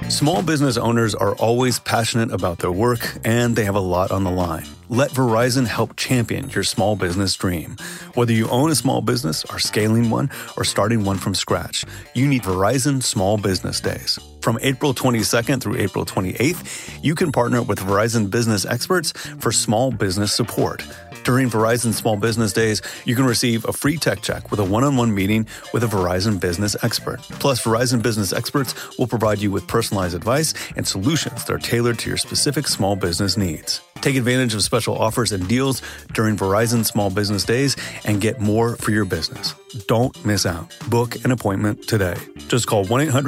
Small business owners are always passionate about their work, and they have a lot on the line. Let Verizon help champion your small business dream. Whether you own a small business, are scaling one, or starting one from scratch, you need Verizon Small Business Days. From April 22nd through April 28th, you can partner with Verizon business experts for small business support. During Verizon Small Business Days, you can receive a free tech check with a one-on-one meeting with a Verizon business expert. Plus, Verizon business experts will provide you with personalized advice and solutions that are tailored to your specific small business needs. Take advantage of special offers and deals during Verizon Small Business Days and get more for your business. Don't miss out. Book an appointment today. Just call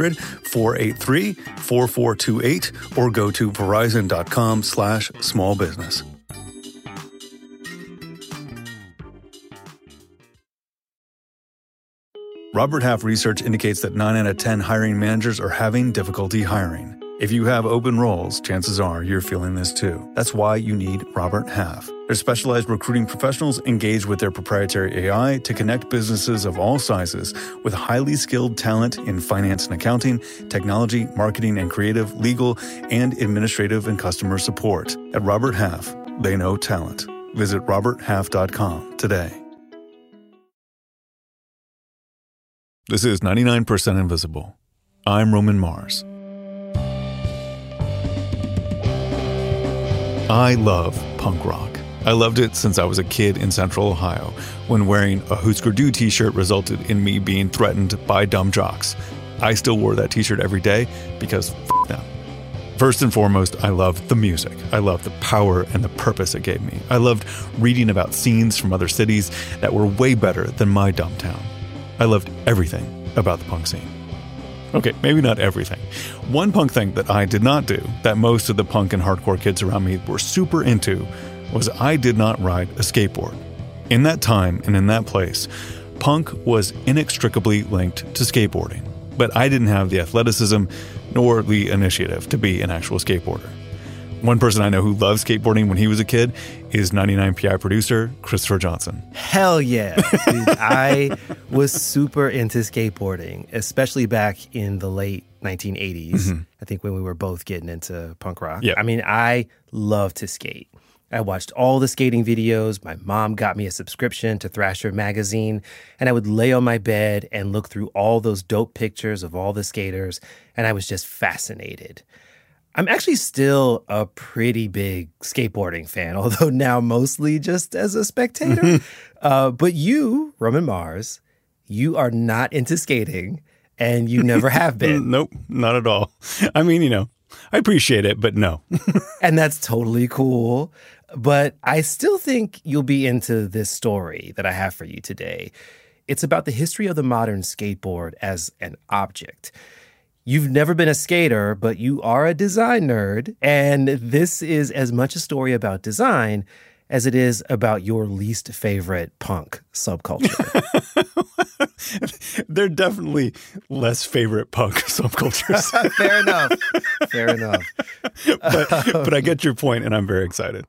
1-800-483-4428 or go to verizon.com/smallbusiness. Robert Half research indicates that 9 out of 10 hiring managers are having difficulty hiring. If you have open roles, chances are you're feeling this too. That's why you need Robert Half. Their specialized recruiting professionals engage with their proprietary AI to connect businesses of all sizes with highly skilled talent in finance and accounting, technology, marketing and creative, legal, and administrative and customer support. At Robert Half, they know talent. Visit roberthalf.com today. This is 99% Invisible. I'm Roman Mars. I love punk rock. I loved it since I was a kid in Central Ohio, when wearing a Husker Du t-shirt resulted in me being threatened by dumb jocks. I still wore that t-shirt every day because f*** them. First and foremost, I loved the music. I loved the power and the purpose it gave me. I loved reading about scenes from other cities that were way better than my dumb town. I loved everything about the punk scene. Okay, maybe not everything. One punk thing that I did not do, that most of the punk and hardcore kids around me were super into, was I did not ride a skateboard. In that time and in that place, punk was inextricably linked to skateboarding. But I didn't have the athleticism nor the initiative to be an actual skateboarder. One person I know who loved skateboarding when he was a kid is 99PI producer Christopher Johnson. Hell yeah. Dude, I was super into skateboarding, especially back in the late 1980s. Mm-hmm. I think when we were both getting into punk rock. Yep. I mean, I loved to skate. I watched all the skating videos. My mom got me a subscription to Thrasher magazine, and I would lay on my bed and look through all those dope pictures of all the skaters, and I was just fascinated. I'm actually still a pretty big skateboarding fan, although now mostly just as a spectator. But you, Roman Mars, you are not into skating, and you never have been. Nope, not at all. I mean, I appreciate it, but no. And that's totally cool. But I still think you'll be into this story that I have for you today. It's about the history of the modern skateboard as an object. You've never been a skater, but you are a design nerd, and this is as much a story about design as it is about your least favorite punk subculture. They're definitely less favorite punk subcultures. Fair enough. Fair enough. But I get your point, and I'm very excited.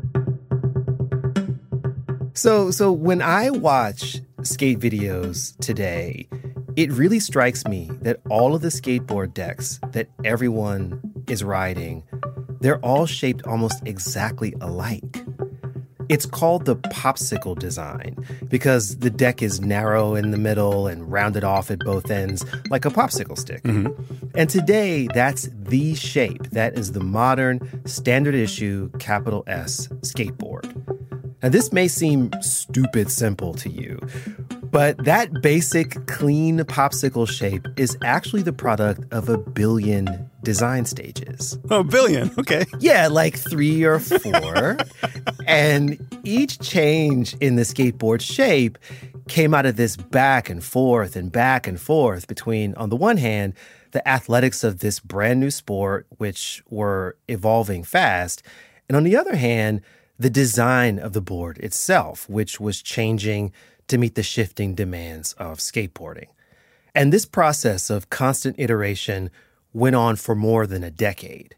So when I watch skate videos today, it really strikes me that all of the skateboard decks that everyone is riding, they're all shaped almost exactly alike. It's called the popsicle design because the deck is narrow in the middle and rounded off at both ends like a popsicle stick. Mm-hmm. And today, that's the shape. That is the modern, standard issue, capital S skateboard. Now, this may seem stupid simple to you, but that basic, clean popsicle shape is actually the product of 1 billion design stages. Oh, 1 billion. Okay. Yeah, like 3 or 4. And each change in the skateboard shape came out of this back and forth between, on the one hand, the athletics of this brand new sport, which were evolving fast, and on the other hand, the design of the board itself, which was changing to meet the shifting demands of skateboarding. And this process of constant iteration went on for more than a decade.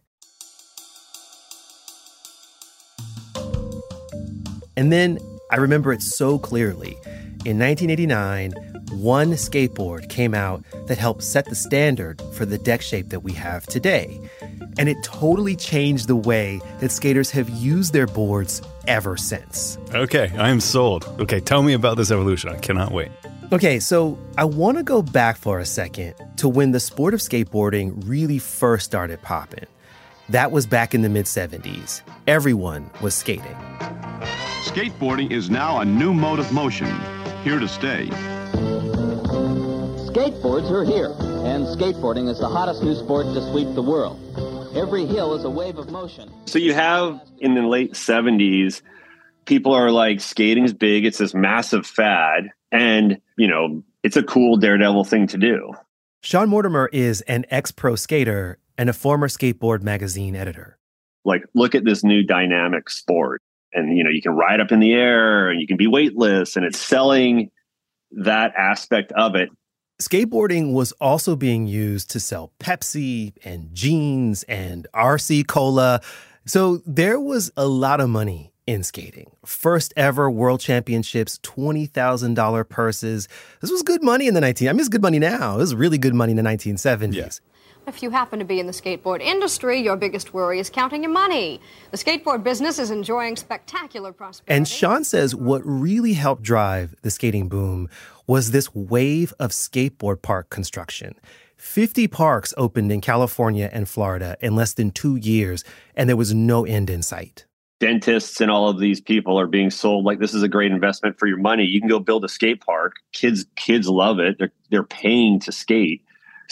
And then I remember it so clearly. in 1989, one skateboard came out that helped set the standard for the deck shape that we have today. And it totally changed the way that skaters have used their boards ever since. Okay, I am sold. Okay, tell me about this evolution. I cannot wait. Okay, so I want to go back for a second to when the sport of skateboarding really first started popping. That was back in the mid-'70s. Everyone was skating. Skateboarding is now a new mode of motion, here to stay. Skateboards are here, and skateboarding is the hottest new sport to sweep the world. Every hill is a wave of motion. So you have, in the late 70s, people are like, skating's big, it's this massive fad, and, it's a cool daredevil thing to do. Sean Mortimer is an ex-pro skater and a former skateboard magazine editor. Like, look at this new dynamic sport. And, you can ride up in the air, and you can be weightless, and it's selling that aspect of it. Skateboarding was also being used to sell Pepsi and jeans and RC Cola. So there was a lot of money in skating. First ever world championships, $20,000 purses. This was good money in the it's good money now. It was really good money in the 1970s. Yeah. If you happen to be in the skateboard industry, your biggest worry is counting your money. The skateboard business is enjoying spectacular prosperity. And Sean says what really helped drive the skating boom was this wave of skateboard park construction. 50 parks opened in California and Florida in less than 2 years, and there was no end in sight. Dentists and all of these people are being sold like this is a great investment for your money. You can go build a skate park. Kids love it. They're paying to skate.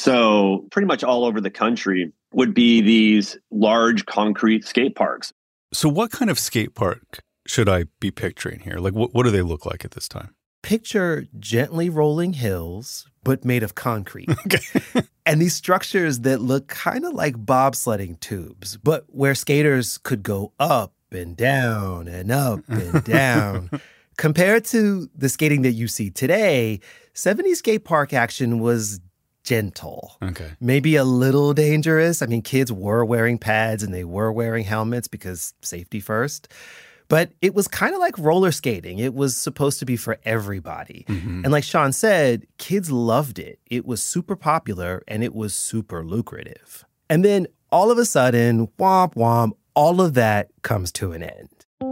So pretty much all over the country would be these large concrete skate parks. So what kind of skate park should I be picturing here? Like, what do they look like at this time? Picture gently rolling hills, but made of concrete. Okay. And these structures that look kind of like bobsledding tubes, but where skaters could go up and down and up and down. Compared to the skating that you see today, 70s skate park action was gentle. Okay. Maybe a little dangerous. I mean, kids were wearing pads and they were wearing helmets because safety first. But it was kind of like roller skating. It was supposed to be for everybody. Mm-hmm. And like Sean said, kids loved it. It was super popular and it was super lucrative. And then all of a sudden, womp womp, all of that comes to an end.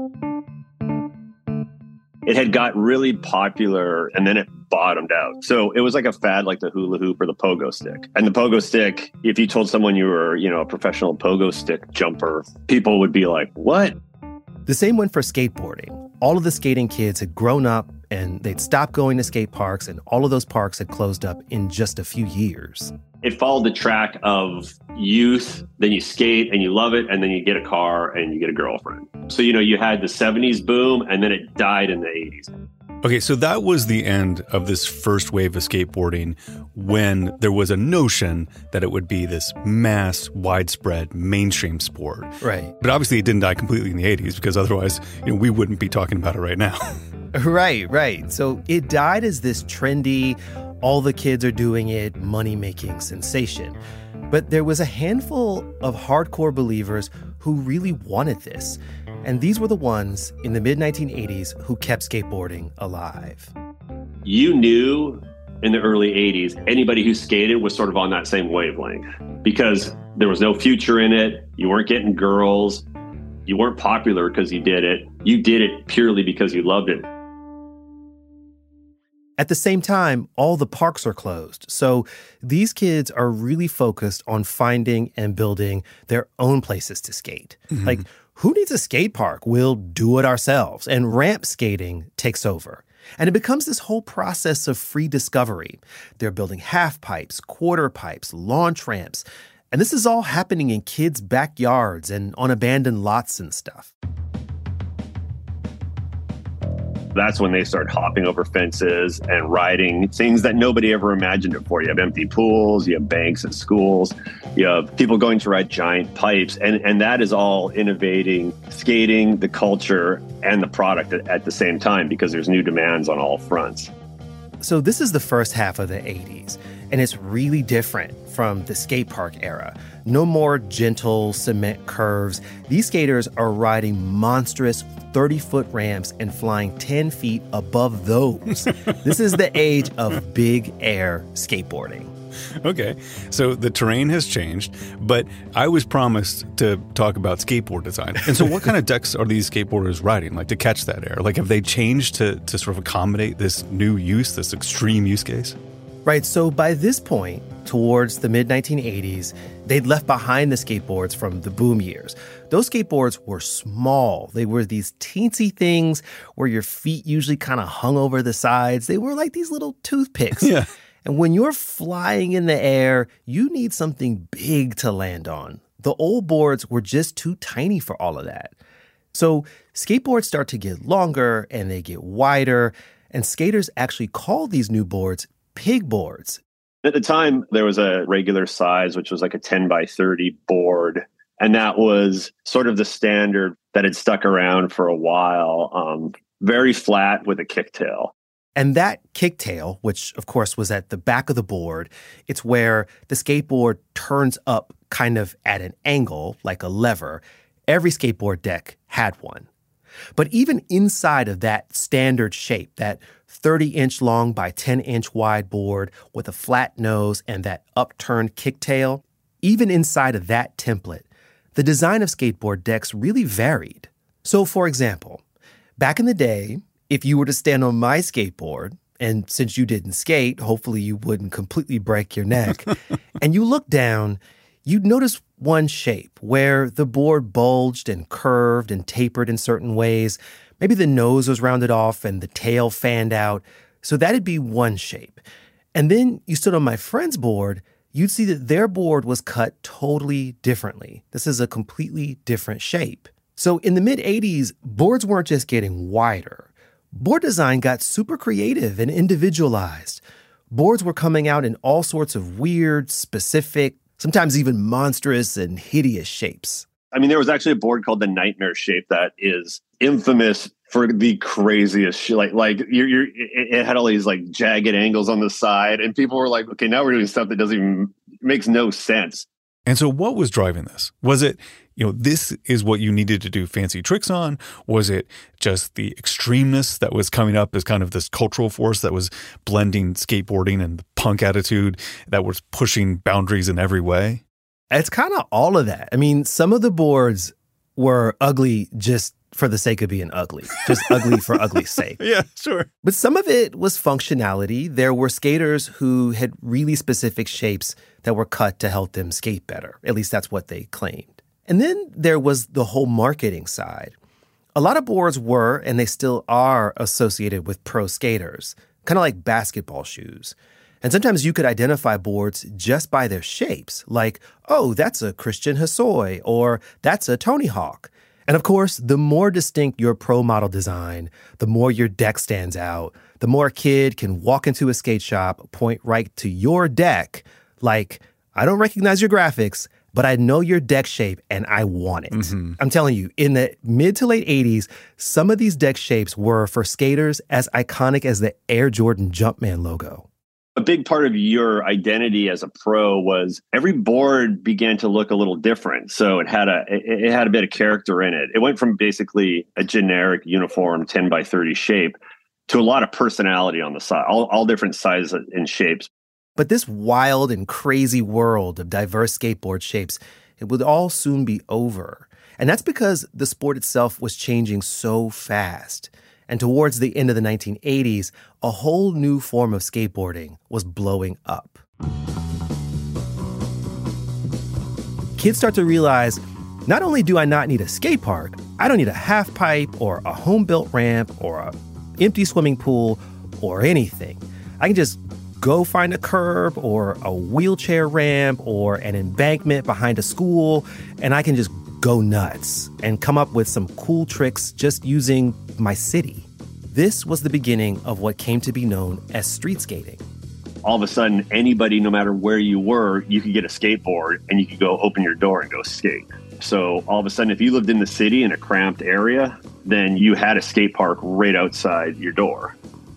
It had got really popular and then it bottomed out. So it was like a fad like the hula hoop or the pogo stick. And the pogo stick, if you told someone you were, a professional pogo stick jumper, people would be like, what? The same went for skateboarding. All of the skating kids had grown up and they'd stopped going to skate parks, and all of those parks had closed up in just a few years. It followed the track of youth, then you skate and you love it, and then you get a car and you get a girlfriend. So, you had the 70s boom and then it died in the 80s. Okay, so that was the end of this first wave of skateboarding when there was a notion that it would be this mass, widespread, mainstream sport. Right. But obviously it didn't die completely in the 80s because otherwise, we wouldn't be talking about it right now. Right. So it died as this trendy, all the kids are doing it, money-making sensation. But there was a handful of hardcore believers who really wanted this. And these were the ones in the mid-1980s who kept skateboarding alive. You knew in the early 80s, anybody who skated was sort of on that same wavelength because there was no future in it. You weren't getting girls. You weren't popular because you did it. You did it purely because you loved it. At the same time, all the parks are closed. So these kids are really focused on finding and building their own places to skate. Mm-hmm. Like, who needs a skate park? We'll do it ourselves. And ramp skating takes over. And it becomes this whole process of free discovery. They're building half pipes, quarter pipes, launch ramps. And this is all happening in kids' backyards and on abandoned lots and stuff. That's when they start hopping over fences and riding things that nobody ever imagined before. You have empty pools, you have banks at schools, you have people going to ride giant pipes. And that is all innovating, skating, the culture, and the product at the same time because there's new demands on all fronts. So this is the first half of the 80s, and it's really different from the skate park era. No more gentle cement curves. These skaters are riding monstrous 30-foot ramps and flying 10 feet above those. This is the age of big air skateboarding. Okay, so the terrain has changed, but I was promised to talk about skateboard design. And so what kind of decks are these skateboarders riding, like to catch that air? Like have they changed to sort of accommodate this new use, this extreme use case? Right, so by this point, towards the mid-1980s, they'd left behind the skateboards from the boom years. Those skateboards were small. They were these teensy things where your feet usually kind of hung over the sides. They were like these little toothpicks. Yeah. And when you're flying in the air, you need something big to land on. The old boards were just too tiny for all of that. So skateboards start to get longer and they get wider, and skaters actually call these new boards pig boards. At the time, there was a regular size, which was like a 10 by 30 board. And that was sort of the standard that had stuck around for a while. Very flat with a kicktail. And that kicktail, which of course was at the back of the board, it's where the skateboard turns up kind of at an angle, like a lever. Every skateboard deck had one. But even inside of that standard shape, that 30-inch long by 10-inch wide board with a flat nose and that upturned kicktail, even inside of that template, the design of skateboard decks really varied. So for example, back in the day, if you were to stand on my skateboard, and since you didn't skate, hopefully you wouldn't completely break your neck, and you look down, you'd notice one shape where the board bulged and curved and tapered in certain ways. Maybe the nose was rounded off and the tail fanned out. So that'd be one shape. And then you stood on my friend's board, you'd see that their board was cut totally differently. This is a completely different shape. So in the mid-'80s, boards weren't just getting wider. Board design got super creative and individualized. Boards were coming out in all sorts of weird, specific, sometimes even monstrous and hideous shapes. I mean, there was actually a board called the Nightmare Shape that is infamous for the craziest shit. It had all these like jagged angles on the side, and people were like, okay, now we're doing stuff that makes no sense. And so what was driving this? Was it, this is what you needed to do fancy tricks on? Was it just the extremeness that was coming up as kind of this cultural force that was blending skateboarding and the punk attitude that was pushing boundaries in every way? It's kind of all of that. I mean, some of the boards were ugly just for the sake of being ugly, just ugly for ugly's sake. Yeah, sure. But some of it was functionality. There were skaters who had really specific shapes that were cut to help them skate better. At least that's what they claimed. And then there was the whole marketing side. A lot of boards were, and they still are, associated with pro skaters, kind of like basketball shoes. And sometimes you could identify boards just by their shapes, like, oh, that's a Christian Hosoi, or that's a Tony Hawk. And of course, the more distinct your pro model design, the more your deck stands out, the more a kid can walk into a skate shop, point right to your deck, like, I don't recognize your graphics, but I know your deck shape and I want it. Mm-hmm. I'm telling you, in the mid to late 80s, some of these deck shapes were, for skaters, as iconic as the Air Jordan Jumpman logo. A big part of your identity as a pro was every board began to look a little different. So it had a bit of character in it. It went from basically a generic uniform 10 by 30 shape to a lot of personality on the side, all different sizes and shapes. But this wild and crazy world of diverse skateboard shapes, it would all soon be over. And that's because the sport itself was changing so fast. And towards the end of the 1980s, a whole new form of skateboarding was blowing up. Kids start to realize, not only do I not need a skate park, I don't need a half pipe or a home-built ramp or an empty swimming pool or anything. I can just go find a curb or a wheelchair ramp or an embankment behind a school, and I can just go nuts and come up with some cool tricks just using my city. This was the beginning of what came to be known as street skating. All of a sudden, anybody, no matter where you were, you could get a skateboard and you could go open your door and go skate. So all of a sudden, if you lived in the city in a cramped area, then you had a skate park right outside your door.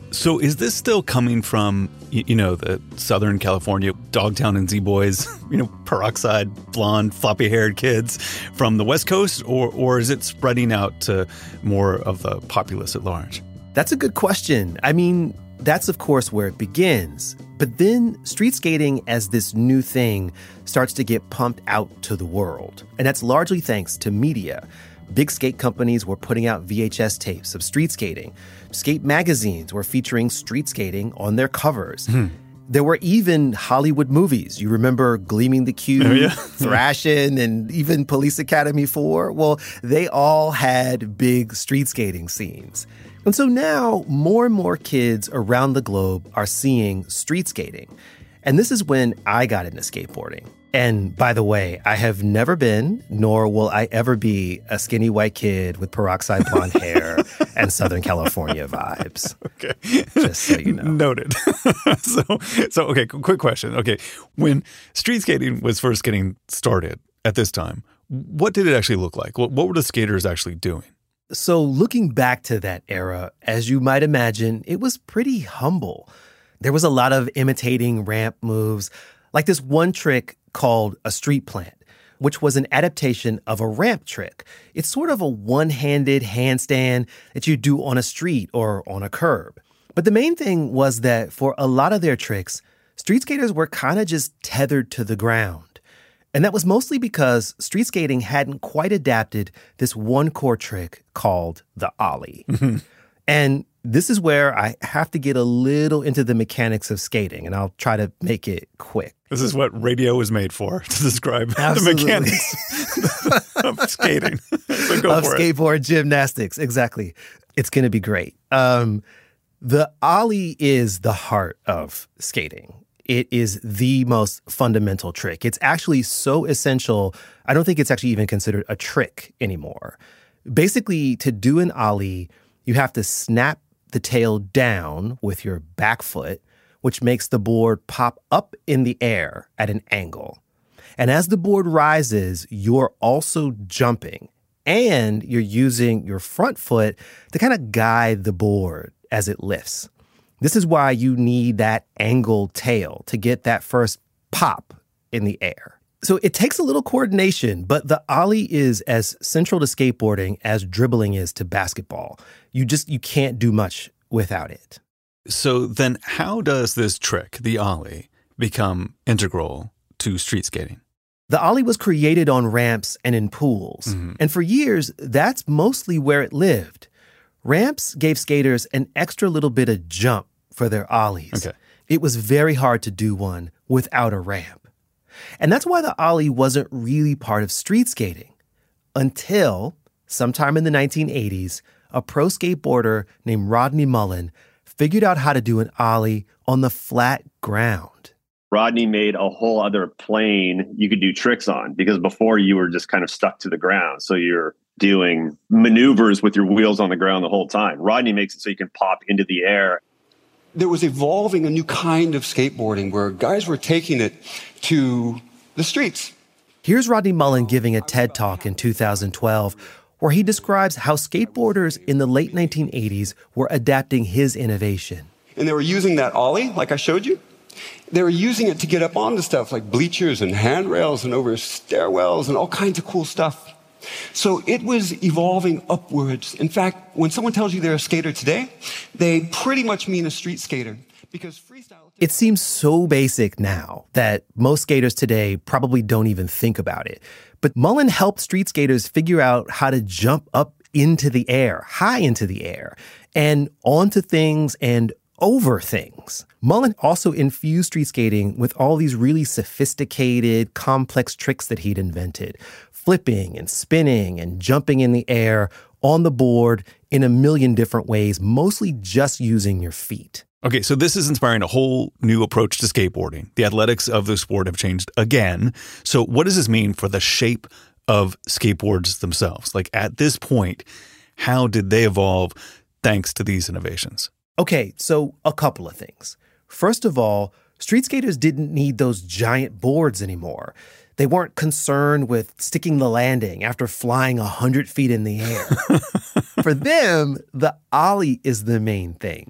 So is this still coming from, the Southern California Dogtown and Z-Boys, peroxide, blonde, floppy-haired kids from the West Coast, or is it spreading out to more of the populace at large? That's a good question. I mean, that's of course where it begins. But then street skating as this new thing starts to get pumped out to the world. And that's largely thanks to media. Big skate companies were putting out VHS tapes of street skating. Skate magazines were featuring street skating on their covers. There were even Hollywood movies. You remember Gleaming the Cube, Thrashin', and even Police Academy 4? Well, they all had big street skating scenes. And so now more and more kids around the globe are seeing street skating. And this is when I got into skateboarding. And by the way, I have never been, nor will I ever be, a skinny white kid with peroxide blonde hair and Southern California vibes. Okay. Just so you know. Noted. So, okay, quick question. Okay, when street skating was first getting started at this time, what did it actually look like? What were the skaters actually doing? So looking back to that era, as you might imagine, it was pretty humble. There was a lot of imitating ramp moves, like this one trick called a street plant, which was an adaptation of a ramp trick. It's sort of a one-handed handstand that you do on a street or on a curb. But the main thing was that for a lot of their tricks, street skaters were kind of just tethered to the ground. And that was mostly because street skating hadn't quite adapted this one core trick called the ollie. And this is where I have to get a little into the mechanics of skating, and I'll try to make it quick. This is what radio is made for, to describe the mechanics of skating. So go for it. Skateboard gymnastics, exactly. It's going to be great. The ollie is the heart of skating. It is the most fundamental trick. It's actually so essential, I don't think it's actually even considered a trick anymore. Basically, to do an ollie, you have to snap the tail down with your back foot, which makes the board pop up in the air at an angle. And as the board rises, you're also jumping, and you're using your front foot to kind of guide the board as it lifts. This is why you need that angled tail to get that first pop in the air. So it takes a little coordination, but the ollie is as central to skateboarding as dribbling is to basketball. You can't do much without it. So then how does this trick, the ollie, become integral to street skating? The ollie was created on ramps and in pools. And for years, that's mostly where it lived. Ramps gave skaters an extra little bit of jump for their ollies. Okay. It was very hard to do one without a ramp. And that's why the ollie wasn't really part of street skating until sometime in the 1980s, a pro skateboarder named Rodney Mullen figured out how to do an ollie on the flat ground. Rodney made a whole other plane you could do tricks on, because before you were just kind of stuck to the ground. So you're doing maneuvers with your wheels on the ground the whole time. Rodney makes it so you can pop into the air. There was evolving a new kind of skateboarding where guys were taking it to the streets. Here's Rodney Mullen giving a TED Talk in 2012 where he describes how skateboarders in the late 1980s were adapting his innovation. And they were using that ollie, like I showed you. They were using it to get up onto stuff like bleachers and handrails and over stairwells and all kinds of cool stuff. So it was evolving upwards. In fact, when someone tells you they're a skater today, they pretty much mean a street skater, because freestyle... It seems so basic now that most skaters today probably don't even think about it. But Mullen helped street skaters figure out how to jump up into the air, high into the air, and onto things and over things. Mullen also infused street skating with all these really sophisticated, complex tricks that he'd invented. Flipping and spinning and jumping in the air on the board in a million different ways, mostly just using your feet. Okay, so this is inspiring a whole new approach to skateboarding. The athletics of the sport have changed again. So what does this mean for the shape of skateboards themselves? Like at this point, how did they evolve thanks to these innovations? Okay, so a couple of things. First of all, street skaters didn't need those giant boards anymore. They weren't concerned with sticking the landing after flying 100 feet in the air. For them, the ollie is the main thing.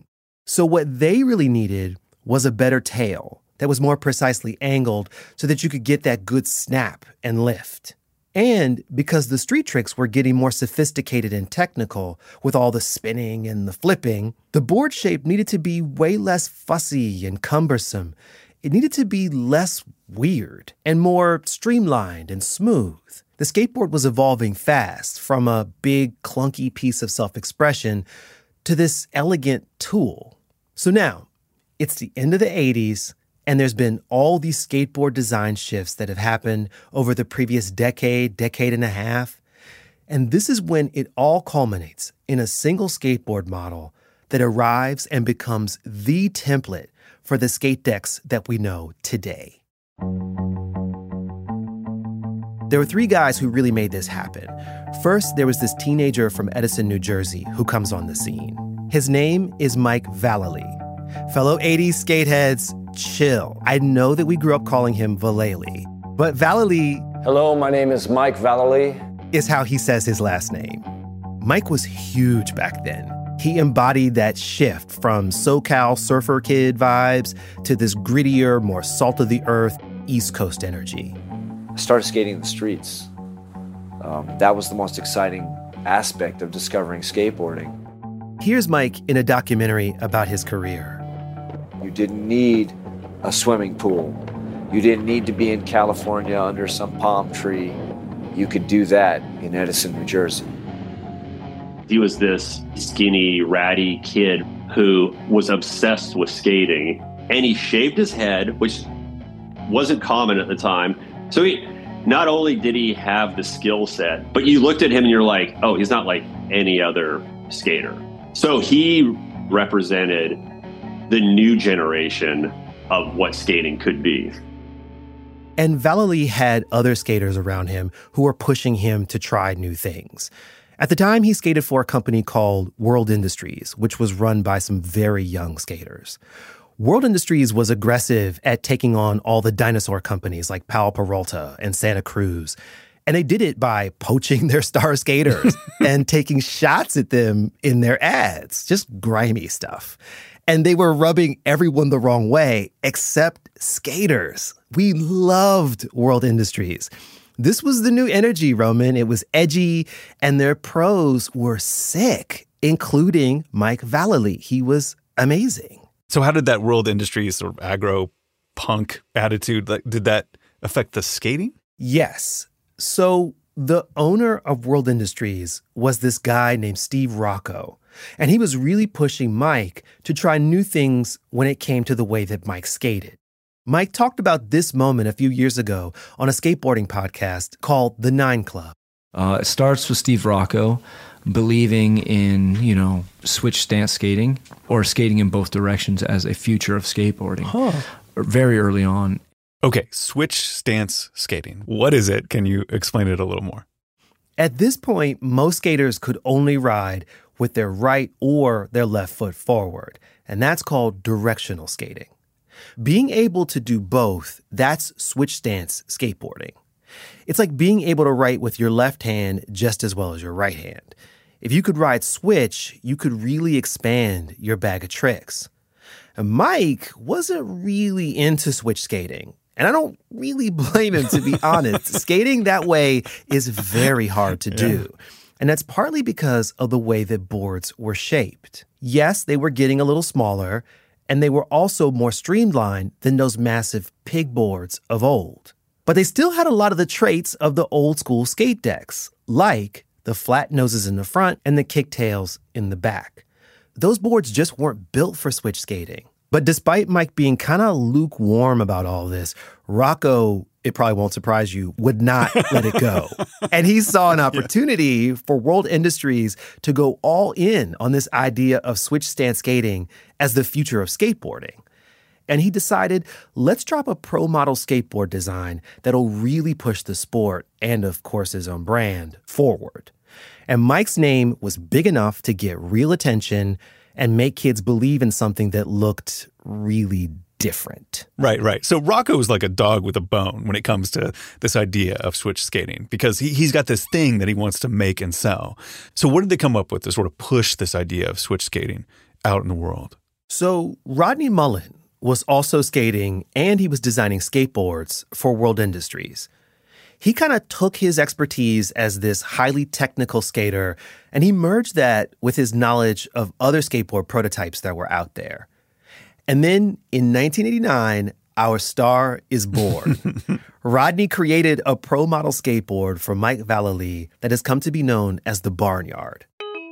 So what they really needed was a better tail that was more precisely angled so that you could get that good snap and lift. And because the street tricks were getting more sophisticated and technical with all the spinning and the flipping, the board shape needed to be way less fussy and cumbersome. It needed to be less weird and more streamlined and smooth. The skateboard was evolving fast from a big, clunky piece of self-expression to this elegant tool. So now, it's the end of the 80s, and there's been all these skateboard design shifts that have happened over the previous decade and a half. And this is when it all culminates in a single skateboard model that arrives and becomes the template for the skate decks that we know today. There were three guys who really made this happen. First, there was this teenager from Edison, New Jersey, who comes on the scene. His name is Mike Vallely. Fellow 80s skateheads, chill. I know that we grew up calling him Vallely, but Vallely... Hello, my name is Mike Vallely. ...is how he says his last name. Mike was huge back then. He embodied that shift from SoCal surfer kid vibes to this grittier, more salt-of-the-earth East Coast energy. I started skating in the streets. That was the most exciting aspect of discovering skateboarding. Here's Mike in a documentary about his career. You didn't need a swimming pool. You didn't need to be in California under some palm tree. You could do that in Edison, New Jersey. He was this skinny, ratty kid who was obsessed with skating, and he shaved his head, which wasn't common at the time. So not only did he have the skill set, but you looked at him and you're like, oh, he's not like any other skater. So he represented the new generation of what skating could be. And Vallely had other skaters around him who were pushing him to try new things. At the time, he skated for a company called World Industries, which was run by some very young skaters. World Industries was aggressive at taking on all the dinosaur companies like Powell Peralta and Santa Cruz. And they did it by poaching their star skaters and taking shots at them in their ads, just grimy stuff. And they were rubbing everyone the wrong way, except skaters. We loved World Industries. This was the new energy, Roman. It was edgy, and their pros were sick, including Mike Vallely. He was amazing. So how did that World Industries sort of aggro punk attitude, did that affect the skating? Yes. So the owner of World Industries was this guy named Steve Rocco, and he was really pushing Mike to try new things when it came to the way that Mike skated. Mike talked about this moment a few years ago on a skateboarding podcast called The Nine Club. It starts with Steve Rocco believing in, switch stance skating or skating in both directions as a future of skateboarding very early on. Okay, switch stance skating. What is it? Can you explain it a little more? At this point, most skaters could only ride with their right or their left foot forward, and that's called directional skating. Being able to do both, that's switch stance skateboarding. It's like being able to write with your left hand just as well as your right hand. If you could ride switch, you could really expand your bag of tricks. And Mike wasn't really into switch skating. And I don't really blame him, to be honest. Skating that way is very hard to do. And that's partly because of the way that boards were shaped. Yes, they were getting a little smaller, and they were also more streamlined than those massive pig boards of old. But they still had a lot of the traits of the old school skate decks, like the flat noses in the front and the kicktails in the back. Those boards just weren't built for switch skating. But despite Mike being kind of lukewarm about all this, Rocco, it probably won't surprise you, would not let it go. And he saw an opportunity for World Industries to go all in on this idea of switch stance skating as the future of skateboarding. And he decided, let's drop a pro model skateboard design that'll really push the sport and, of course, his own brand forward. And Mike's name was big enough to get real attention and make kids believe in something that looked really different. Right. So Rocco is like a dog with a bone when it comes to this idea of switch skating because he's got this thing that he wants to make and sell. So what did they come up with to sort of push this idea of switch skating out in the world? So Rodney Mullen was also skating, and he was designing skateboards for World Industries. He kind of took his expertise as this highly technical skater, and he merged that with his knowledge of other skateboard prototypes that were out there. And then in 1989, our star is born. Rodney created a pro model skateboard for Mike Vallely that has come to be known as the Barnyard.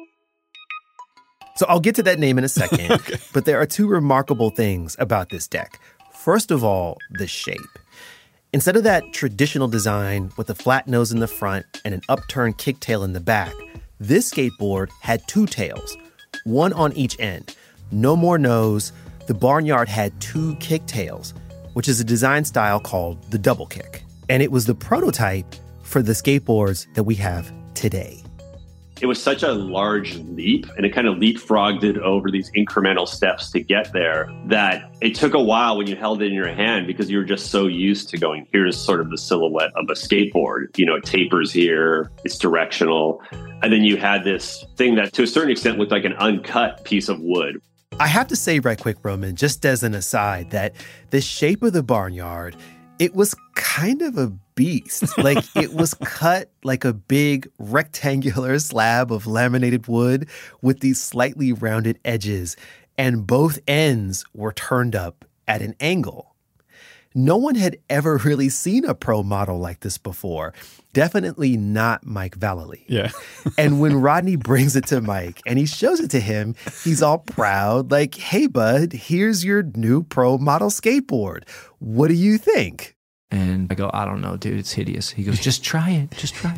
So I'll get to that name in a second, okay. But there are two remarkable things about this deck. First of all, the shape. Instead of that traditional design with a flat nose in the front and an upturned kicktail in the back, this skateboard had two tails, one on each end. No more nose, the Barnyard had two kicktails, which is a design style called the double kick. And it was the prototype for the skateboards that we have today. It was such a large leap, and it kind of leapfrogged it over these incremental steps to get there, that it took a while when you held it in your hand because you were just so used to going, here's sort of the silhouette of a skateboard. You know, it tapers here, it's directional. And then you had this thing that to a certain extent looked like an uncut piece of wood. I have to say right quick, Roman, just as an aside, that the shape of the Barnyard, it was kind of a beast. Like, it was cut like a big rectangular slab of laminated wood with these slightly rounded edges, and both ends were turned up at an angle. No one had ever really seen a pro model like this before. Definitely not Mike Vallely. Yeah. And when Rodney brings it to Mike and he shows it to him, he's all proud, like, hey, bud, here's your new pro model skateboard. What do you think? And I go, I don't know, dude, it's hideous. He goes, just try it, just try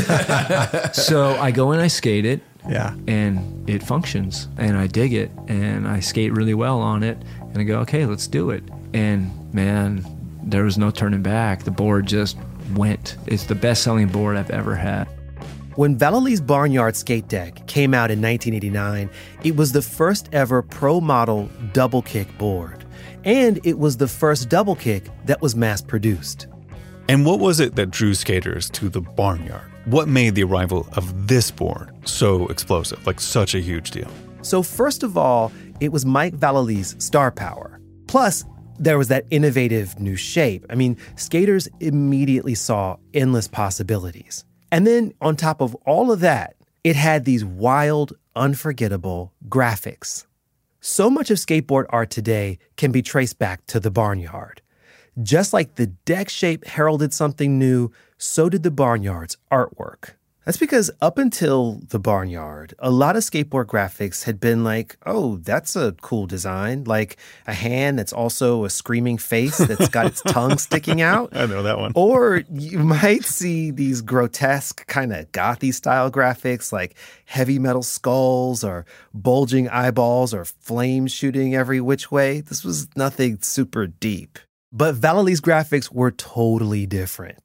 it. So I go and I skate it. Yeah. And it functions, and I dig it, and I skate really well on it. And I go, okay, let's do it. And man, there was no turning back. The board just went. It's the best-selling board I've ever had. When Vallely's Barnyard skate deck came out in 1989, it was the first ever pro model double kick board. And it was the first double kick that was mass-produced. And what was it that drew skaters to the Barnyard? What made the arrival of this board so explosive, like such a huge deal? So first of all, it was Mike Vallely's star power. Plus, there was that innovative new shape. I mean, skaters immediately saw endless possibilities. And then on top of all of that, it had these wild, unforgettable graphics. So much of skateboard art today can be traced back to the Barnyard. Just like the deck shape heralded something new, so did the Barnyard's artwork. That's because up until the Barnyard, a lot of skateboard graphics had been like, oh, that's a cool design. Like a hand that's also a screaming face that's got its tongue sticking out. I know that one. Or you might see these grotesque kind of gothy style graphics like heavy metal skulls or bulging eyeballs or flames shooting every which way. This was nothing super deep. But Vallely's graphics were totally different.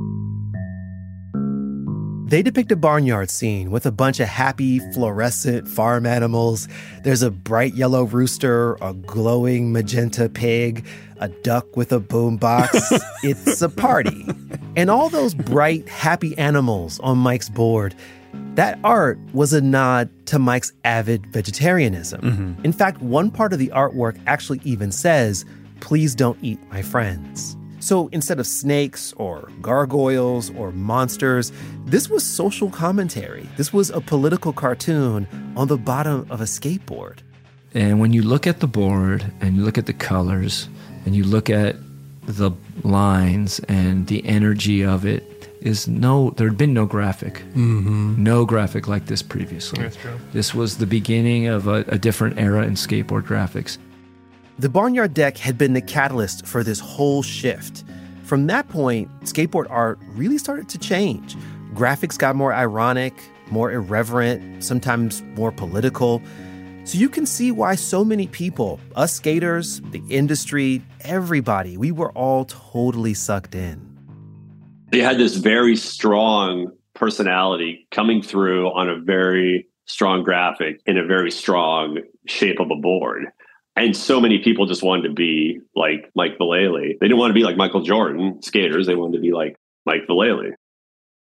They depict a barnyard scene with a bunch of happy, fluorescent farm animals. There's a bright yellow rooster, a glowing magenta pig, a duck with a boombox. It's a party. And all those bright, happy animals on Mike's board, that art was a nod to Mike's avid vegetarianism. Mm-hmm. In fact, one part of the artwork actually even says, "Please don't eat my friends." So instead of snakes or gargoyles or monsters, this was social commentary. This was a political cartoon on the bottom of a skateboard. And when you look at the board and you look at the colors and you look at the lines and the energy of it, there had been no graphic. Mm-hmm. No graphic like this previously. That's true. This was the beginning of a different era in skateboard graphics. The Barnyard deck had been the catalyst for this whole shift. From that point, skateboard art really started to change. Graphics got more ironic, more irreverent, sometimes more political. So you can see why so many people, us skaters, the industry, everybody, we were all totally sucked in. You had this very strong personality coming through on a very strong graphic in a very strong shape of a board. And so many people just wanted to be like Mike Vallely. They didn't want to be like Michael Jordan, skaters. They wanted to be like Mike Vallely.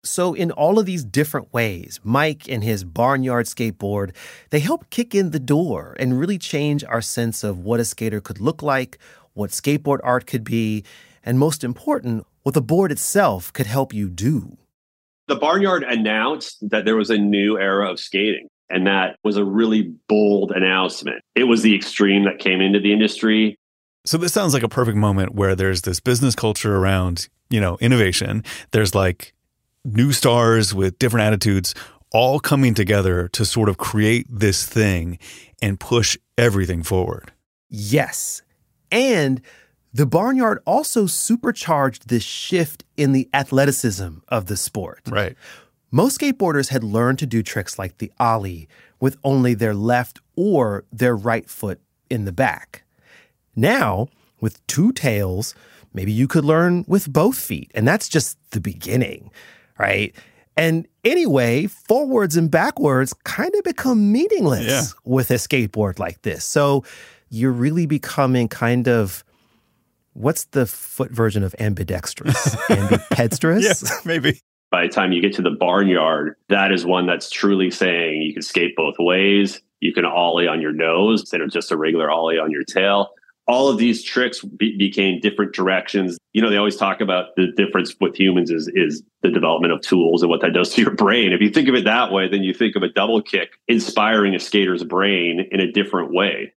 So in all of these different ways, Mike and his barnyard skateboard, they help kick in the door and really change our sense of what a skater could look like, what skateboard art could be, and most important, what the board itself could help you do. The Barnyard announced that there was a new era of skating, and that was a really bold announcement. It was the extreme that came into the industry. So this sounds like a perfect moment where there's this business culture around, innovation. There's like new stars with different attitudes all coming together to sort of create this thing and push everything forward. Yes. And the Barnyard also supercharged this shift in the athleticism of the sport. Right. Most skateboarders had learned to do tricks like the ollie with only their left or their right foot in the back. Now, with two tails, maybe you could learn with both feet, and that's just the beginning, right? And anyway, forwards and backwards kind of become meaningless with a skateboard like this. So you're really becoming kind of, what's the foot version of ambidextrous? Ambidextrous? Yeah, maybe. By the time you get to the Barnyard, that is one that's truly saying you can skate both ways. You can ollie on your nose instead of just a regular ollie on your tail. All of these tricks became different directions. They always talk about the difference with humans is the development of tools and what that does to your brain. If you think of it that way, then you think of a double kick inspiring a skater's brain in a different way.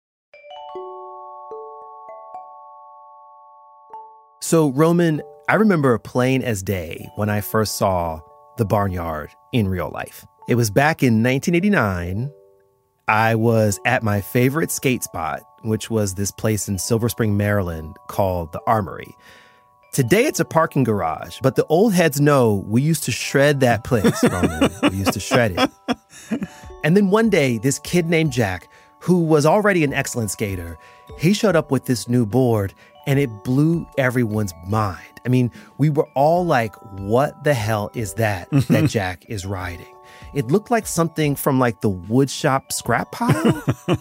So, Roman, I remember plain as day when I first saw the Barnyard in real life. It was back in 1989. I was at my favorite skate spot, which was this place in Silver Spring, Maryland called the Armory. Today it's a parking garage, but the old heads know we used to shred that place, Roman. We used to shred it. And then one day, this kid named Jack, who was already an excellent skater, he showed up with this new board, and it blew everyone's mind. I mean, we were all like, what the hell is that Jack is riding? It looked like something from like the woodshop scrap pile.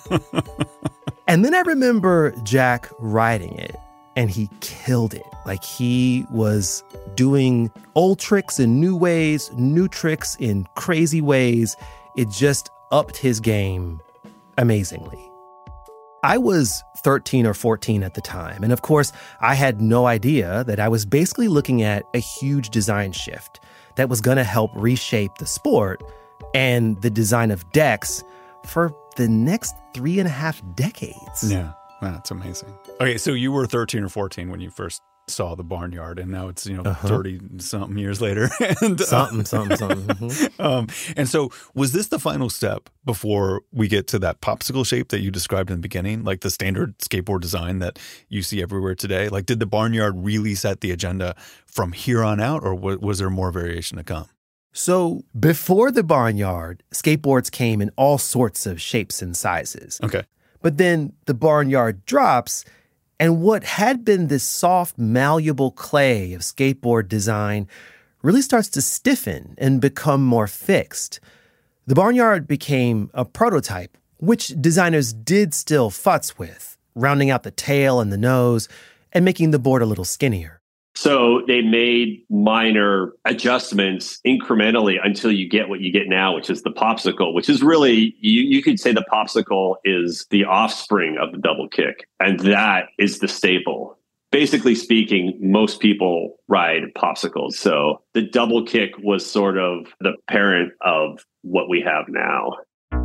And then I remember Jack riding it, and he killed it. Like, he was doing old tricks in new ways, new tricks in crazy ways. It just upped his game amazingly. I was 13 or 14 at the time, and of course, I had no idea that I was basically looking at a huge design shift that was going to help reshape the sport and the design of decks for the next 3.5 decades. Yeah, that's amazing. Okay, so you were 13 or 14 when you first saw the Barnyard, and now it's 30-something years later. And something. Mm-hmm. And so was this the final step before we get to that popsicle shape that you described in the beginning, like the standard skateboard design that you see everywhere today? Like, did the Barnyard really set the agenda from here on out, or was there more variation to come? So before the Barnyard, skateboards came in all sorts of shapes and sizes. Okay. But then the Barnyard drops, and what had been this soft, malleable clay of skateboard design really starts to stiffen and become more fixed. The Barnyard became a prototype, which designers did still futz with, rounding out the tail and the nose and making the board a little skinnier. So they made minor adjustments incrementally until you get what you get now, which is the popsicle, which is really, you could say the popsicle is the offspring of the double kick. And that is the staple. Basically speaking, most people ride popsicles. So the double kick was sort of the parent of what we have now.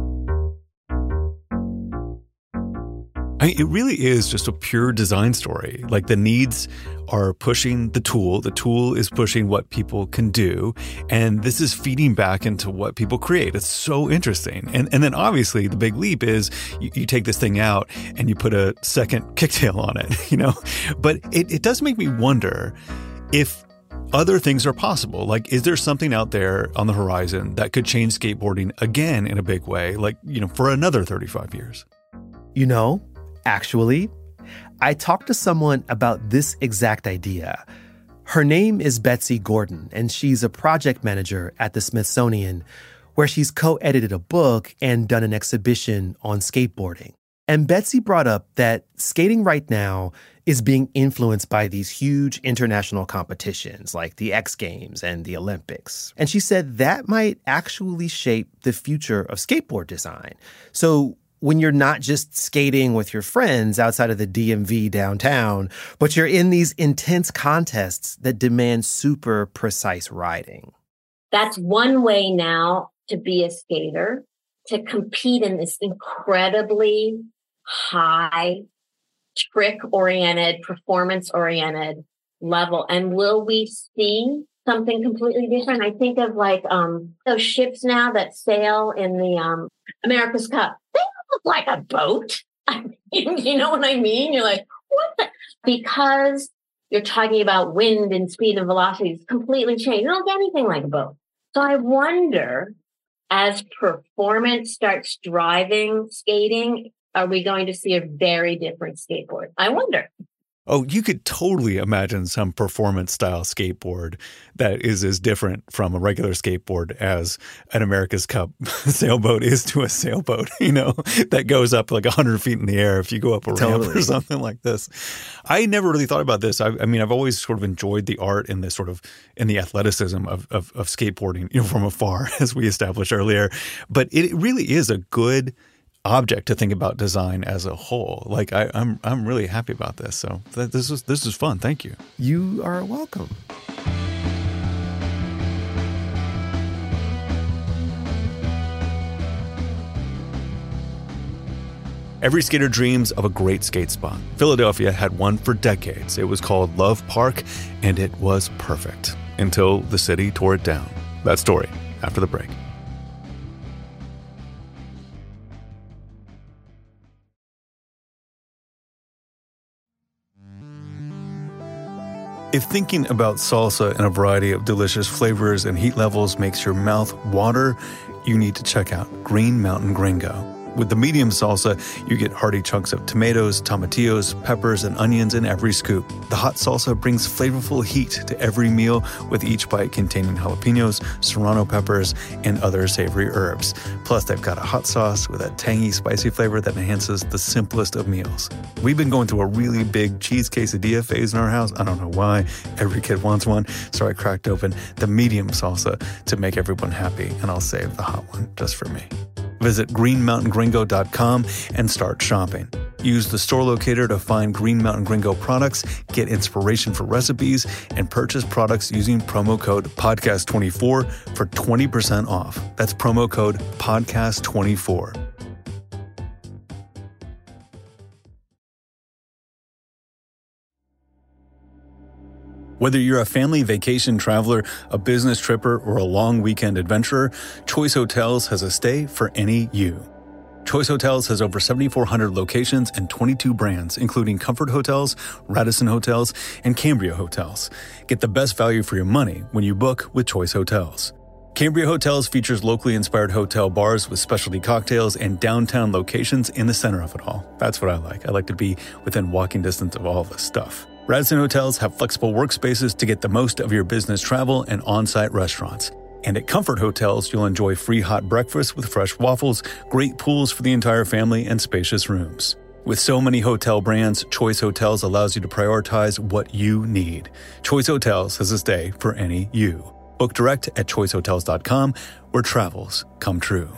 It really is just a pure design story. Like, the needs are pushing the tool is pushing what people can do, and this is feeding back into what people create. It's so interesting. And then obviously the big leap is you take this thing out and you put a second kicktail on it, But it does make me wonder if other things are possible. Like, is there something out there on the horizon that could change skateboarding again in a big way, like, for another 35 years? Actually, I talked to someone about this exact idea. Her name is Betsy Gordon, and she's a project manager at the Smithsonian, where she's co-edited a book and done an exhibition on skateboarding. And Betsy brought up that skating right now is being influenced by these huge international competitions like the X Games and the Olympics. And she said that might actually shape the future of skateboard design. So when you're not just skating with your friends outside of the DMV downtown, but you're in these intense contests that demand super precise riding. That's one way now to be a skater, to compete in this incredibly high, trick-oriented, performance-oriented level. And will we see something completely different? I think of like those ships now that sail in the America's Cup. They don't look like a boat. I mean, you know what I mean? You're like, what the? Because you're talking about wind and speed and velocity, it's completely changed. It don't look anything like a boat. So I wonder, as performance starts driving skating, are we going to see a very different skateboard? I wonder. Oh, you could totally imagine some performance style skateboard that is as different from a regular skateboard as an America's Cup sailboat is to a sailboat, you know, that goes up like 100 feet in the air if you go up a ramp or something like this. I never really thought about this. I mean, I've always sort of enjoyed the art and the sort of in the athleticism of skateboarding, you know, from afar, as we established earlier. But it really is a good object to think about design as a whole. Like I'm really happy about this. So this is fun. Thank you. You are welcome. Every skater dreams of a great skate spot. Philadelphia had one for decades. It was called Love Park, and it was perfect until the city tore it down. That story after the break. If thinking about salsa in a variety of delicious flavors and heat levels makes your mouth water, you need to check out Green Mountain Gringo. With the medium salsa, you get hearty chunks of tomatoes, tomatillos, peppers, and onions in every scoop. The hot salsa brings flavorful heat to every meal, with each bite containing jalapenos, serrano peppers, and other savory herbs. Plus, they've got a hot sauce with a tangy, spicy flavor that enhances the simplest of meals. We've been going through a really big cheese quesadilla phase in our house. I don't know why. Every kid wants one, so I cracked open the medium salsa to make everyone happy, and I'll save the hot one just for me. Visit greenmountaingringo.com and start shopping. Use the store locator to find Green Mountain Gringo products, get inspiration for recipes, and purchase products using promo code PODCAST24 for 20% off. That's promo code PODCAST24. Whether you're a family vacation traveler, a business tripper, or a long weekend adventurer, Choice Hotels has a stay for any you. Choice Hotels has over 7,400 locations and 22 brands, including Comfort Hotels, Radisson Hotels, and Cambria Hotels. Get the best value for your money when you book with Choice Hotels. Cambria Hotels features locally inspired hotel bars with specialty cocktails and downtown locations in the center of it all. That's what I like. I like to be within walking distance of all this stuff. Radisson Hotels have flexible workspaces to get the most of your business travel and on-site restaurants. And at Comfort Hotels, you'll enjoy free hot breakfast with fresh waffles, great pools for the entire family, and spacious rooms. With so many hotel brands, Choice Hotels allows you to prioritize what you need. Choice Hotels has a stay for any you. Book direct at choicehotels.com, where travels come true.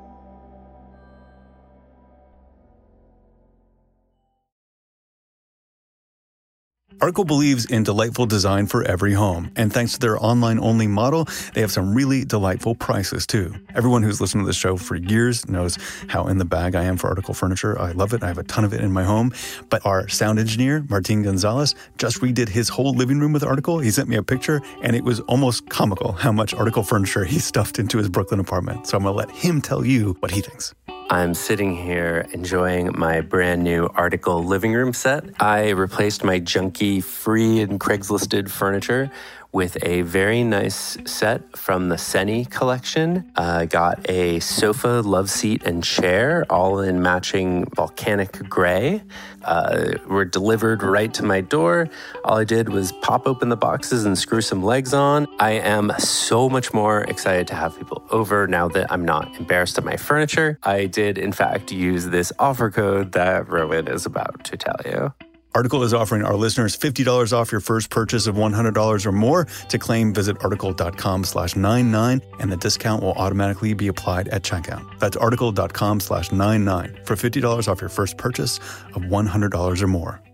Arco believes in delightful design for every home, and thanks to their online-only model, they have some really delightful prices, too. Everyone who's listened to this show for years knows how in the bag I am for Article furniture. I love it. I have a ton of it in my home. But our sound engineer, Martin Gonzalez, just redid his whole living room with Article. He sent me a picture, and it was almost comical how much Article furniture he stuffed into his Brooklyn apartment. So I'm going to let him tell you what he thinks. I'm sitting here enjoying my brand new Article living room set. I replaced my junky free and Craigslisted furniture with a very nice set from the Seni collection. Got a sofa, love seat, and chair, all in matching volcanic gray. Were delivered right to my door. All I did was pop open the boxes and screw some legs on. I am so much more excited to have people over now that I'm not embarrassed of my furniture. I did, in fact, use this offer code that Rowan is about to tell you. Article is offering our listeners $50 off your first purchase of $100 or more. To claim, visit article.com/99, and the discount will automatically be applied at checkout. That's article.com/99 for $50 off your first purchase of $100 or more.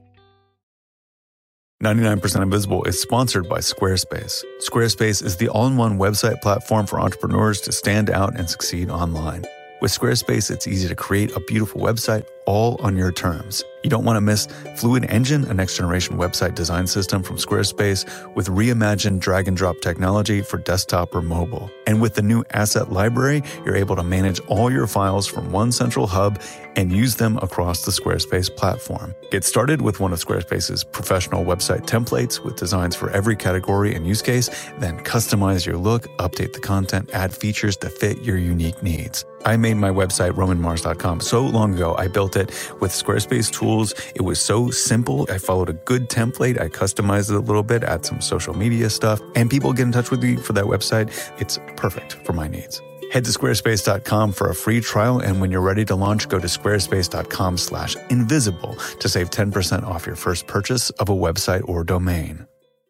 99% Invisible is sponsored by Squarespace. Squarespace is the all-in-one website platform for entrepreneurs to stand out and succeed online. With Squarespace, it's easy to create a beautiful website all on your terms. You don't want to miss Fluid Engine, a next-generation website design system from Squarespace with reimagined drag-and-drop technology for desktop or mobile. And with the new Asset Library, you're able to manage all your files from one central hub and use them across the Squarespace platform. Get started with one of Squarespace's professional website templates with designs for every category and use case, then customize your look, update the content, add features to fit your unique needs. I made my website, RomanMars.com, so long ago. I built it with Squarespace tools. It was so simple. I followed a good template. I customized it a little bit, add some social media stuff, and people get in touch with me for that website. It's perfect for my needs. Head to squarespace.com for a free trial, and when you're ready to launch, go to squarespace.com/invisible to save 10% off your first purchase of a website or domain.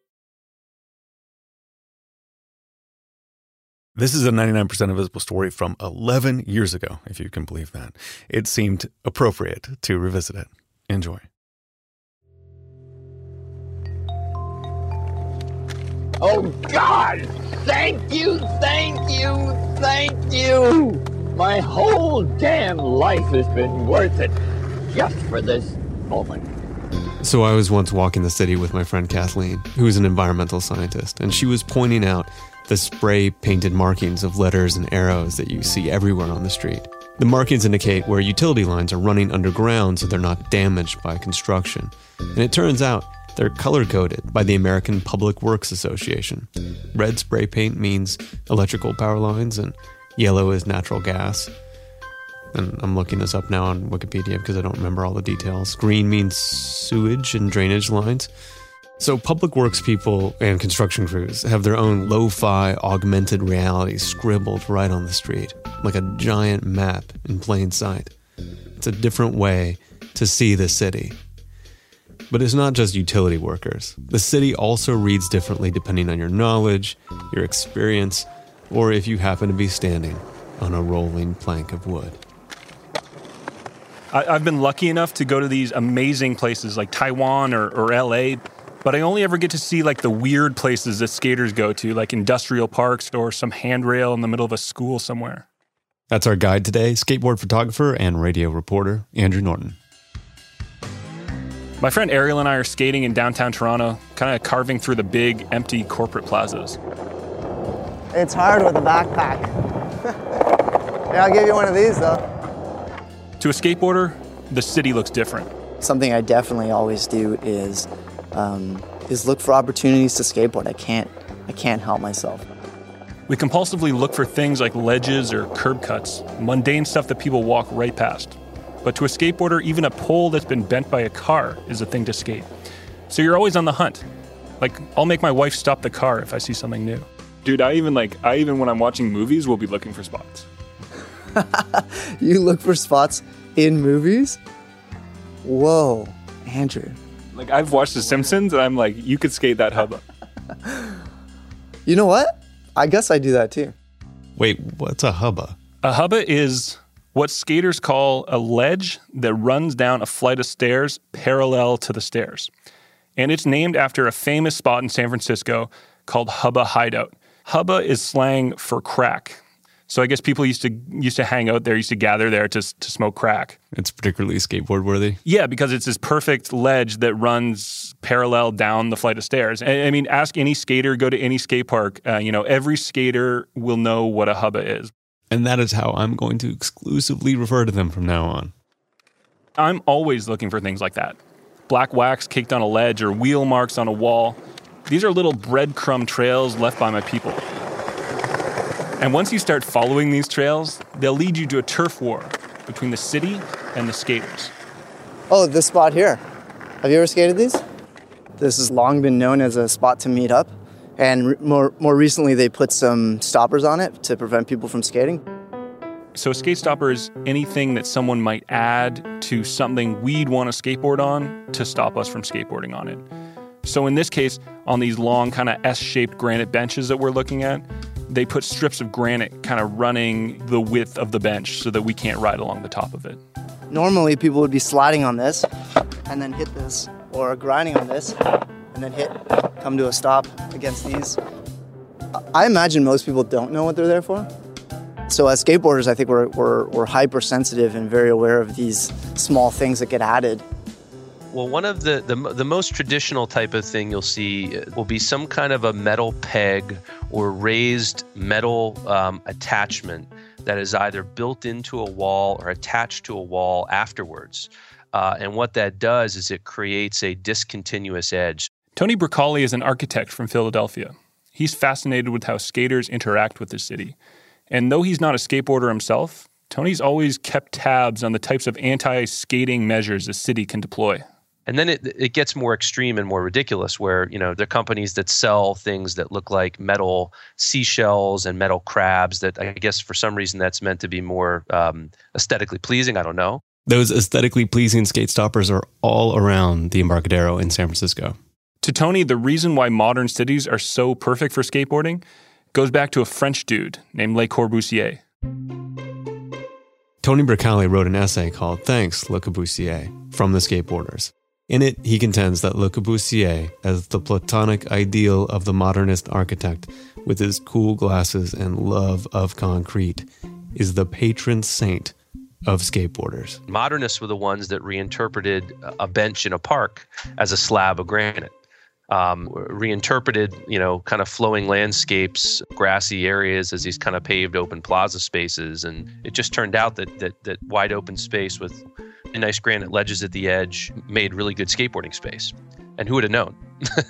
This is a 99% Invisible story from 11 years ago, if you can believe that. It seemed appropriate to revisit it. Enjoy. Oh, God! Thank you, thank you, thank you! My whole damn life has been worth it just for this moment. So I was once walking the city with my friend Kathleen, who is an environmental scientist, and she was pointing out the spray-painted markings of letters and arrows that you see everywhere on the street. The markings indicate where utility lines are running underground so they're not damaged by construction. And it turns out they're color-coded by the American Public Works Association. Red spray paint means electrical power lines, and yellow is natural gas. And I'm looking this up now on Wikipedia because I don't remember all the details. Green means sewage and drainage lines. So public works people and construction crews have their own lo-fi augmented reality scribbled right on the street, like a giant map in plain sight. It's a different way to see the city. But it's not just utility workers. The city also reads differently depending on your knowledge, your experience, or if you happen to be standing on a rolling plank of wood. I've been lucky enough to go to these amazing places like Taiwan or LA, but I only ever get to see like the weird places that skaters go to, like industrial parks or some handrail in the middle of a school somewhere. That's our guide today, skateboard photographer and radio reporter, Andrew Norton. My friend Ariel and I are skating in downtown Toronto, kind of carving through the big, empty corporate plazas. It's hard with a backpack. Yeah, I'll give you one of these, though. To a skateboarder, the city looks different. Something I definitely always do is look for opportunities to skateboard. I can't help myself. We compulsively look for things like ledges or curb cuts, mundane stuff that people walk right past. But to a skateboarder, even a pole that's been bent by a car is a thing to skate. So you're always on the hunt. Like, I'll make my wife stop the car if I see something new. Dude, I even when I'm watching movies, will be looking for spots. You look for spots in movies? Whoa, Andrew. Like, I've watched The Simpsons, and I'm like, you could skate that hubba. You know what? I guess I do that too. Wait, what's a hubba? A hubba is what skaters call a ledge that runs down a flight of stairs parallel to the stairs. And it's named after a famous spot in San Francisco called Hubba Hideout. Hubba is slang for crack. So I guess people used to hang out there, used to gather there to smoke crack. It's particularly skateboard worthy? Yeah, because it's this perfect ledge that runs parallel down the flight of stairs. I mean, ask any skater, go to any skate park. Every skater will know what a hubba is. And that is how I'm going to exclusively refer to them from now on. I'm always looking for things like that. Black wax caked on a ledge or wheel marks on a wall. These are little breadcrumb trails left by my people. And once you start following these trails, they'll lead you to a turf war between the city and the skaters. Oh, this spot here. Have you ever skated these? This has long been known as a spot to meet up. And more recently, they put some stoppers on it to prevent people from skating. So a skate stopper is anything that someone might add to something we'd want to skateboard on to stop us from skateboarding on it. So in this case, on these long kind of S-shaped granite benches that we're looking at, they put strips of granite kind of running the width of the bench so that we can't ride along the top of it. Normally, people would be sliding on this and then hit this, or grinding on this and then come to a stop against these. I imagine most people don't know what they're there for. So as skateboarders, I think we're hypersensitive and very aware of these small things that get added. Well, one of the most traditional type of thing you'll see will be some kind of a metal peg or raised metal attachment that is either built into a wall or attached to a wall afterwards. And what that does is it creates a discontinuous edge. Tony Bracali is an architect from Philadelphia. He's fascinated with how skaters interact with the city. And though he's not a skateboarder himself, Tony's always kept tabs on the types of anti-skating measures a city can deploy. And then it gets more extreme and more ridiculous where, there are companies that sell things that look like metal seashells and metal crabs that I guess for some reason that's meant to be more aesthetically pleasing. I don't know. Those aesthetically pleasing skate stoppers are all around the Embarcadero in San Francisco. To Tony, the reason why modern cities are so perfect for skateboarding goes back to a French dude named Le Corbusier. Tony Bracali wrote an essay called Thanks, Le Corbusier, from the skateboarders. In it, he contends that Le Corbusier, as the platonic ideal of the modernist architect with his cool glasses and love of concrete, is the patron saint of skateboarders. Modernists were the ones that reinterpreted a bench in a park as a slab of granite. Reinterpreted, kind of flowing landscapes, grassy areas as these kind of paved open plaza spaces. And it just turned out that wide open space with nice granite ledges at the edge made really good skateboarding space. And who would have known?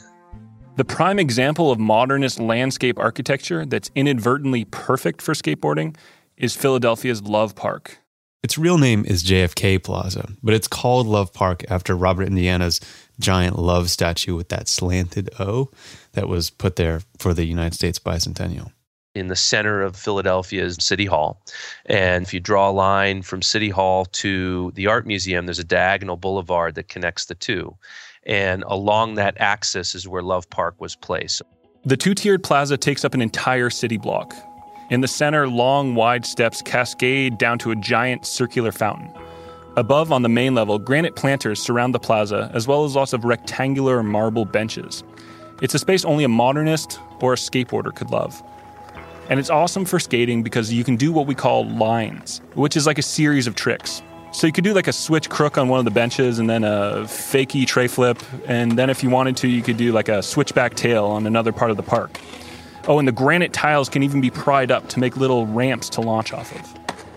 The prime example of modernist landscape architecture that's inadvertently perfect for skateboarding is Philadelphia's Love Park. Its real name is JFK Plaza, but it's called Love Park after Robert Indiana's giant love statue with that slanted O that was put there for the United States bicentennial. In the center of Philadelphia's City Hall. And if you draw a line from City Hall to the Art Museum, there's a diagonal boulevard that connects the two. And along that axis is where Love Park was placed. The two-tiered plaza takes up an entire city block. In the center, long, wide steps cascade down to a giant circular fountain. Above, on the main level, granite planters surround the plaza, as well as lots of rectangular marble benches. It's a space only a modernist or a skateboarder could love. And it's awesome for skating because you can do what we call lines, which is like a series of tricks. So you could do like a switch crook on one of the benches and then a fakie tray flip. And then if you wanted to, you could do like a switchback tail on another part of the park. Oh, and the granite tiles can even be pried up to make little ramps to launch off of.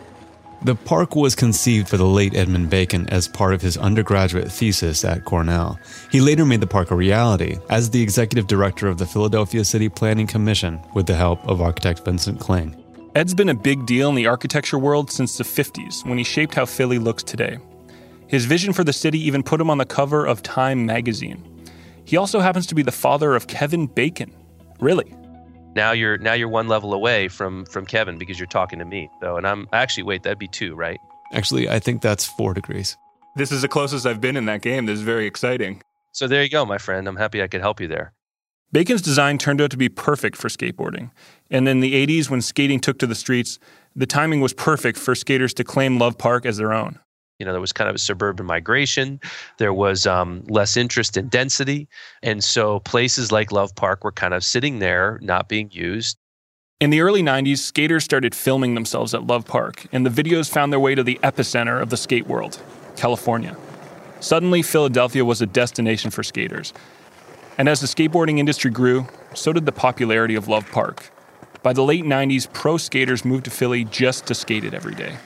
The park was conceived by the late Edmund Bacon as part of his undergraduate thesis at Cornell. He later made the park a reality as the executive director of the Philadelphia City Planning Commission with the help of architect Vincent Kling. Ed's been a big deal in the architecture world since the 50s when he shaped how Philly looks today. His vision for the city even put him on the cover of Time magazine. He also happens to be the father of Kevin Bacon. Really? Now you're one level away from Kevin because you're talking to me. So, and I'm actually, wait, that'd be 2, right? Actually, I think that's 4 degrees. This is the closest I've been in that game. This is very exciting. So there you go, my friend. I'm happy I could help you there. Bacon's design turned out to be perfect for skateboarding. And in the 80s, when skating took to the streets, the timing was perfect for skaters to claim Love Park as their own. There was kind of a suburban migration. There was less interest in density. And so places like Love Park were kind of sitting there, not being used. In the early 90s, skaters started filming themselves at Love Park, and the videos found their way to the epicenter of the skate world, California. Suddenly, Philadelphia was a destination for skaters. And as the skateboarding industry grew, so did the popularity of Love Park. By the late 90s, pro skaters moved to Philly just to skate it every day.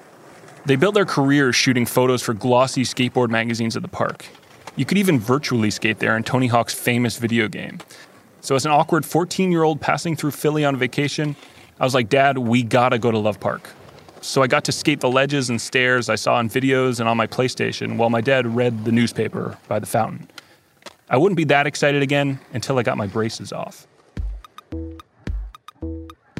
They built their careers shooting photos for glossy skateboard magazines at the park. You could even virtually skate there in Tony Hawk's famous video game. So as an awkward 14-year-old passing through Philly on vacation, I was like, Dad, we gotta go to Love Park. So I got to skate the ledges and stairs I saw in videos and on my PlayStation while my dad read the newspaper by the fountain. I wouldn't be that excited again until I got my braces off.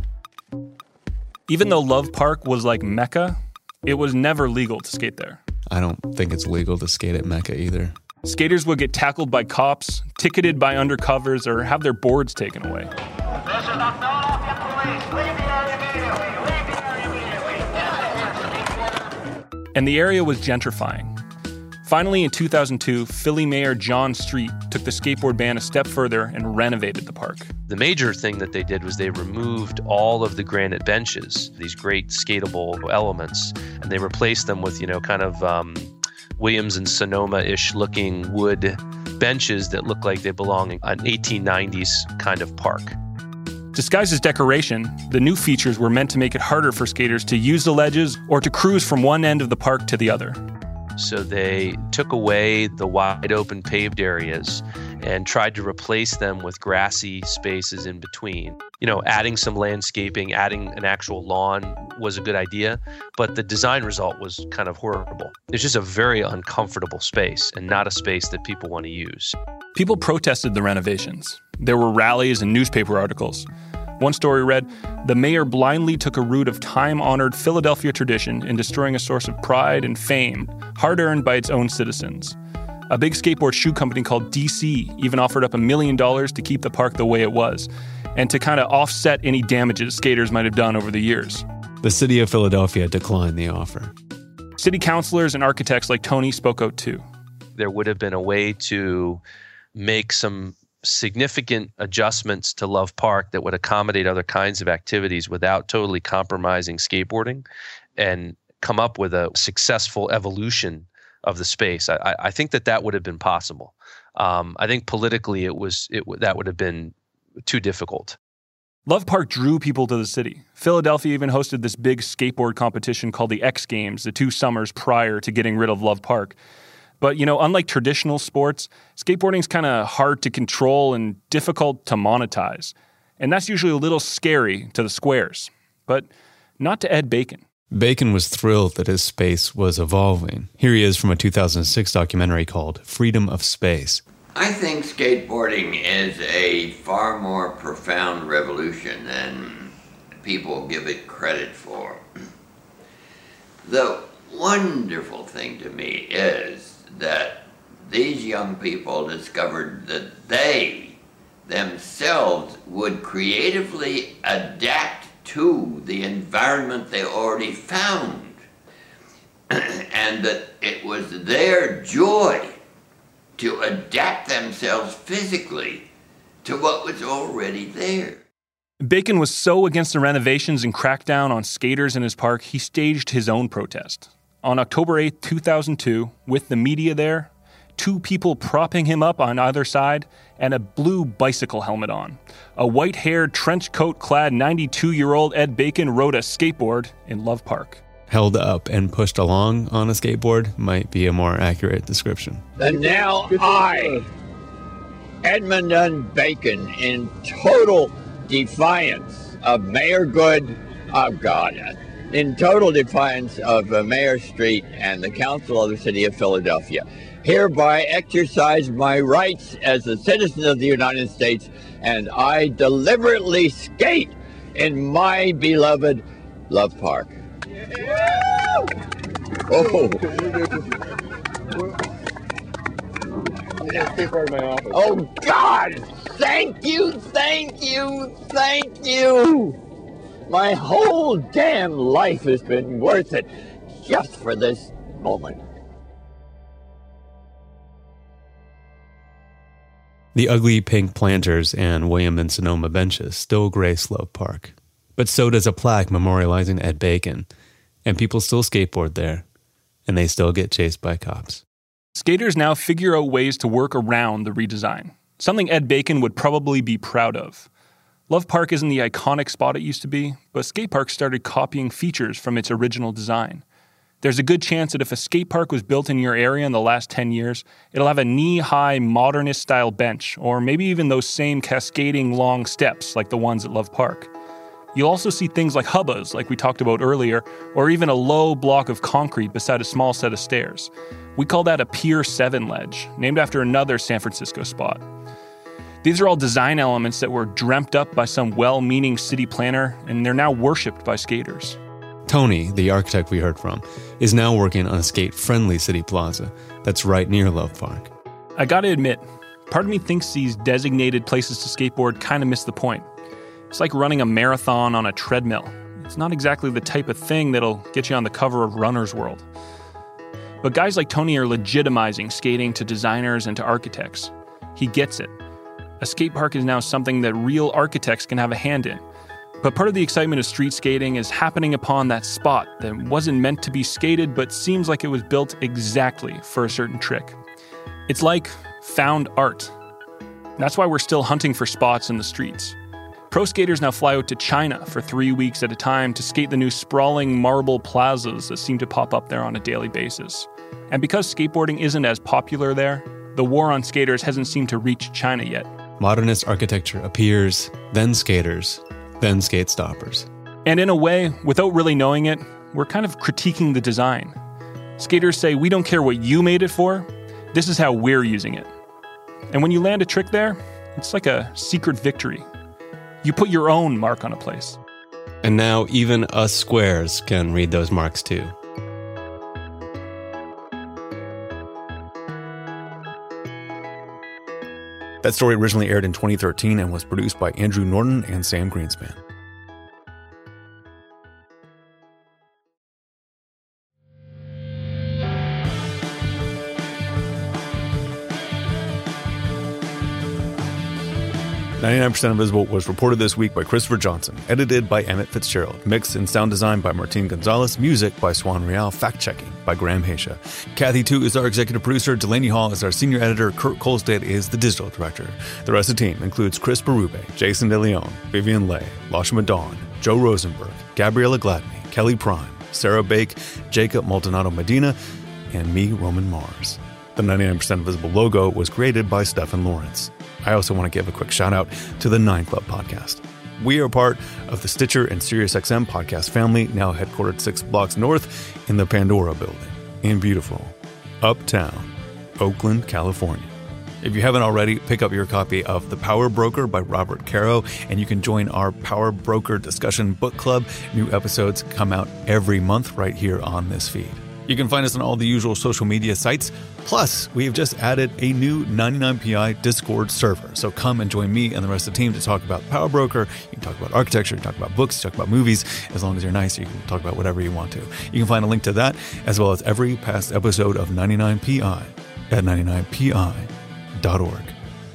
Even though Love Park was like Mecca, it was never legal to skate there. I don't think it's legal to skate at Mecca either. Skaters would get tackled by cops, ticketed by undercovers, or have their boards taken away. And the area was gentrifying. Finally, in 2002, Philly Mayor John Street took the skateboard ban a step further and renovated the park. The major thing that they did was they removed all of the granite benches, these great skatable elements, and they replaced them with, kind of Williams and Sonoma-ish looking wood benches that look like they belong in an 1890s kind of park. Disguised as decoration, the new features were meant to make it harder for skaters to use the ledges or to cruise from one end of the park to the other. So they took away the wide open paved areas and tried to replace them with grassy spaces in between. Adding some landscaping, adding an actual lawn was a good idea, but the design result was kind of horrible. It's just a very uncomfortable space and not a space that people want to use. People protested the renovations. There were rallies and newspaper articles. One story read, "The mayor blindly took a route of time-honored Philadelphia tradition in destroying a source of pride and fame, hard-earned by its own citizens." A big skateboard shoe company called DC even offered up $1 million to keep the park the way it was, and to kind of offset any damages skaters might have done over the years. The city of Philadelphia declined the offer. City councilors and architects like Tony spoke out too. There would have been a way to make some significant adjustments to Love Park that would accommodate other kinds of activities without totally compromising skateboarding and come up with a successful evolution of the space. I think that would have been possible. I think politically that would have been too difficult. Love Park drew people to the city. Philadelphia even hosted this big skateboard competition called the X Games the 2 summers prior to getting rid of Love Park. But, unlike traditional sports, skateboarding's kind of hard to control and difficult to monetize. And that's usually a little scary to the squares, but not to Ed Bacon. Bacon was thrilled that his space was evolving. Here he is from a 2006 documentary called Freedom of Space. I think skateboarding is a far more profound revolution than people give it credit for. The wonderful thing to me is that these young people discovered that they themselves would creatively adapt to the environment they already found, and that it was their joy to adapt themselves physically to what was already there. Bacon was so against the renovations and crackdown on skaters in his park, he staged his own protest. On October 8, 2002, with the media there, 2 people propping him up on either side, and a blue bicycle helmet on. A white-haired, trench coat-clad 92-year-old Ed Bacon rode a skateboard in Love Park. Held up and pushed along on a skateboard might be a more accurate description. And now I, Edmund Bacon, in total defiance of Mayor Good, in total defiance of Mayor Street and the Council of the City of Philadelphia, hereby exercise my rights as a citizen of the United States, and I deliberately skate in my beloved Love Park. Oh. Oh, God! Thank you, thank you, thank you! My whole damn life has been worth it just for this moment. The ugly pink planters and William and Sonoma benches still grace Love Park. But so does a plaque memorializing Ed Bacon. And people still skateboard there. And they still get chased by cops. Skaters now figure out ways to work around the redesign. Something Ed Bacon would probably be proud of. Love Park isn't the iconic spot it used to be, but skate parks started copying features from its original design. There's a good chance that if a skate park was built in your area in the last 10 years, it'll have a knee-high modernist-style bench, or maybe even those same cascading long steps like the ones at Love Park. You'll also see things like hubbas, like we talked about earlier, or even a low block of concrete beside a small set of stairs. We call that a Pier 7 ledge, named after another San Francisco spot. These are all design elements that were dreamt up by some well-meaning city planner, and they're now worshipped by skaters. Tony, the architect we heard from, is now working on a skate-friendly city plaza that's right near Love Park. I gotta admit, part of me thinks these designated places to skateboard kind of miss the point. It's like running a marathon on a treadmill. It's not exactly the type of thing that'll get you on the cover of Runner's World. But guys like Tony are legitimizing skating to designers and to architects. He gets it. A skate park is now something that real architects can have a hand in. But part of the excitement of street skating is happening upon that spot that wasn't meant to be skated but seems like it was built exactly for a certain trick. It's like found art. That's why we're still hunting for spots in the streets. Pro skaters now fly out to China for 3 weeks at a time to skate the new sprawling marble plazas that seem to pop up there on a daily basis. And because skateboarding isn't as popular there, the war on skaters hasn't seemed to reach China yet. Modernist architecture appears, then skaters, then skate stoppers. And in a way, without really knowing it, we're kind of critiquing the design. Skaters say, we don't care what you made it for, this is how we're using it. And when you land a trick there, it's like a secret victory. You put your own mark on a place. And now even us squares can read those marks too. That story originally aired in 2013 and was produced by Andrew Norton and Sam Greenspan. "99% Invisible" was reported this week by Christopher Johnson, edited by Emmett Fitzgerald, mixed and sound design by Martin Gonzalez, music by Swan Real, fact-checking by Graham Haysha. Kathy Tu is our executive producer, Delaney Hall is our senior editor, Kurt Kolstad is the digital director. The rest of the team includes Chris Berube, Jason DeLeon, Vivian Leigh, Lashma Dawn, Joe Rosenberg, Gabriella Gladney, Kelly Prime, Sarah Bake, Jacob Maldonado Medina, and me, Roman Mars. The 99% Invisible logo was created by Stephen Lawrence. I also want to give a quick shout out to the 9 Club podcast. We are part of the Stitcher and SiriusXM podcast family, now headquartered 6 blocks north in the Pandora building in beautiful uptown Oakland, California. If you haven't already, pick up your copy of The Power Broker by Robert Caro, and you can join our Power Broker discussion book club. New episodes come out every month right here on this feed. You can find us on all the usual social media sites. Plus, we have just added a new 99PI Discord server. So come and join me and the rest of the team to talk about Power Broker. You can talk about architecture, you can talk about books, you can talk about movies. As long as you're nice, you can talk about whatever you want to. You can find a link to that, as well as every past episode of 99PI at 99pi.org.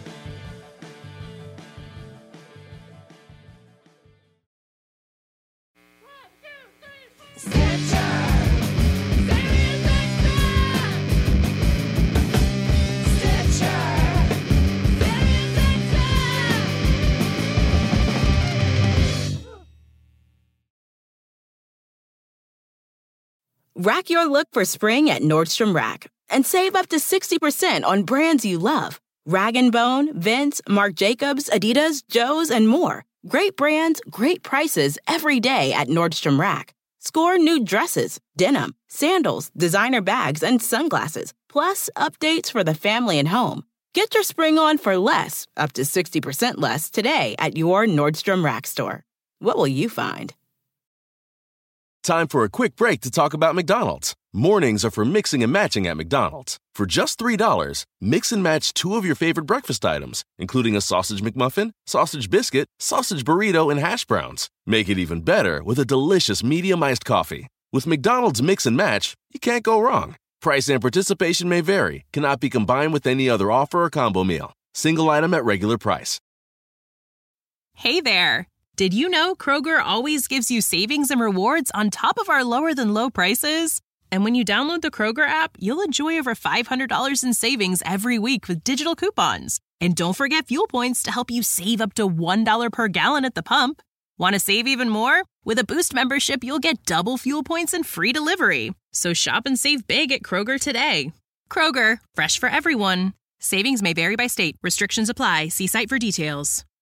Rack your look for spring at Nordstrom Rack and save up to 60% on brands you love. Rag & Bone, Vince, Marc Jacobs, Adidas, Joe's, and more. Great brands, great prices every day at Nordstrom Rack. Score new dresses, denim, sandals, designer bags, and sunglasses, plus updates for the family and home. Get your spring on for less, up to 60% less, today at your Nordstrom Rack store. What will you find? Time for a quick break to talk about McDonald's. Mornings are for mixing and matching at McDonald's. For just $3, mix and match 2 of your favorite breakfast items, including a sausage McMuffin, sausage biscuit, sausage burrito, and hash browns. Make it even better with a delicious medium iced coffee. With McDonald's Mix and Match, you can't go wrong. Price and participation may vary. Cannot be combined with any other offer or combo meal. Single item at regular price. Hey there. Did you know Kroger always gives you savings and rewards on top of our lower-than-low prices? And when you download the Kroger app, you'll enjoy over $500 in savings every week with digital coupons. And don't forget fuel points to help you save up to $1 per gallon at the pump. Want to save even more? With a Boost membership, you'll get double fuel points and free delivery. So shop and save big at Kroger today. Kroger, fresh for everyone. Savings may vary by state. Restrictions apply. See site for details.